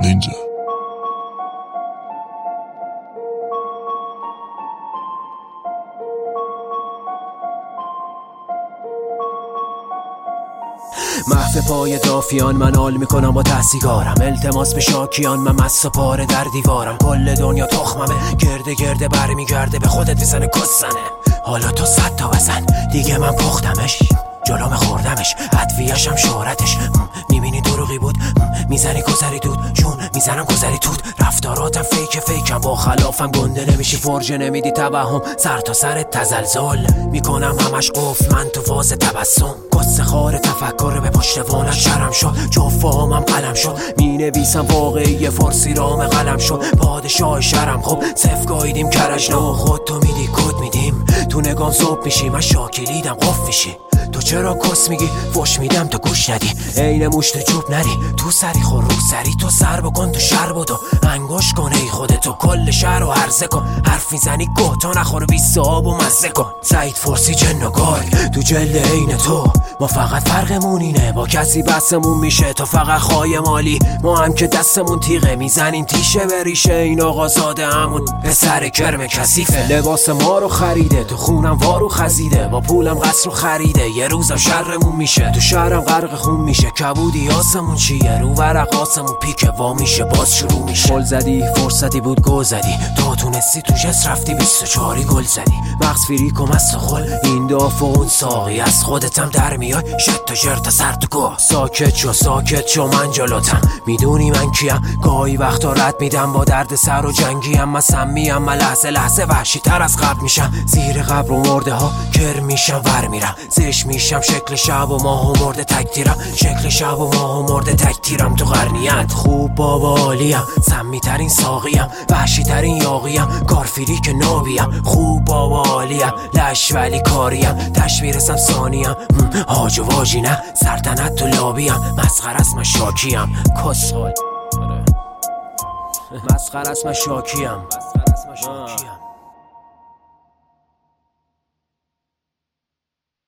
چالنجه. محو پای دافیان من حال میکنم با تحصیگارم، التماس به شاکیان من مست و پاره در دیوارم. کل دنیا تخممه، گرده گرده برمیگرده به خودت میزنه کسنه. حالا تو 100 تا بزن دیگه من پختمش، جلوم خوردمش ادویه‌شم شهرتش. میبینی دروغی بود میزنی گذری دود، چون میزنم گذری توت. رفتاراتم فیکم با خلافم گنده نمیشی، فرجه نمیدی توهم سر تا سر تزلزل میکنم همش قفل من تو فاز تبسم. قصه خار تفکر به پشت وانت شرم شد، جفامم قلم شد مینویسم واقعی فارسی رام قلم شد. پادشاه شرم خب صف گاییدیم کرجنا، خود تو میدی کد میدیم تو نگام صبح میشی، من شاکلیدم قف میشی. تو چرا کس میگی فش میدم تو گوش ندی، عین مشت چوب نری تو سری خور رو سری. تو سر بکن تو شر بدو انگوش کن ای خودتو، کل شهر رو عرضه کن حرف میزنی گه تا نخور 20 آب و مزه کن. سعید فارسی جن و گرگ تو جلد عین تو، ما فقط فرقمون اینه با کسی بسمون میشه. تو فقط خواهی مالی، ما هم که دستمون تیغه میزنیم تیشه بریشه. این آقا زاده همون به سر کرم کثیفه، لباس ما رو خریده تو خونم وارو خزیده، با پولم قصر رو خریده یه روزم شرمون میشه. تو شهرم غرق خون میشه، کبودی آسمون چیه رو ورق آسمون پیکه وا میشه باز شروع میشه. گل زدی فرصتی بود گل زدی، تا تونستی تو جس رفتی 24 گل زدی. مغز فریک و مست و خل این داف و اون ساقی، از خودتم در میای شد تا جرت سر تو گوه. ساکت شو من جلوتم میدونی من کیم، گاهی وقتا رد میدم با درد سر و جنگیم. من سمیم من لحظه وحشی تر از قبل میشم، زیر قبر و مرده ها کر میشم ور میرم. زش میشم شکل شب و ماه و مرده تک تیرم، شکل شب و ماه و مرده تک تیرم. تو قرنیت خوب بابا عالیم، سمی ترین ساقیم وحشی ترین یاقیم، کارفیری که نابیم. خوب بابا عالیم لش ولی کاریم، تشمیرسم ثانیم هاج و واجی نه سلطنت تو لابیم. مسخره است من شاکیم کسول، مسخره است من شاکیم.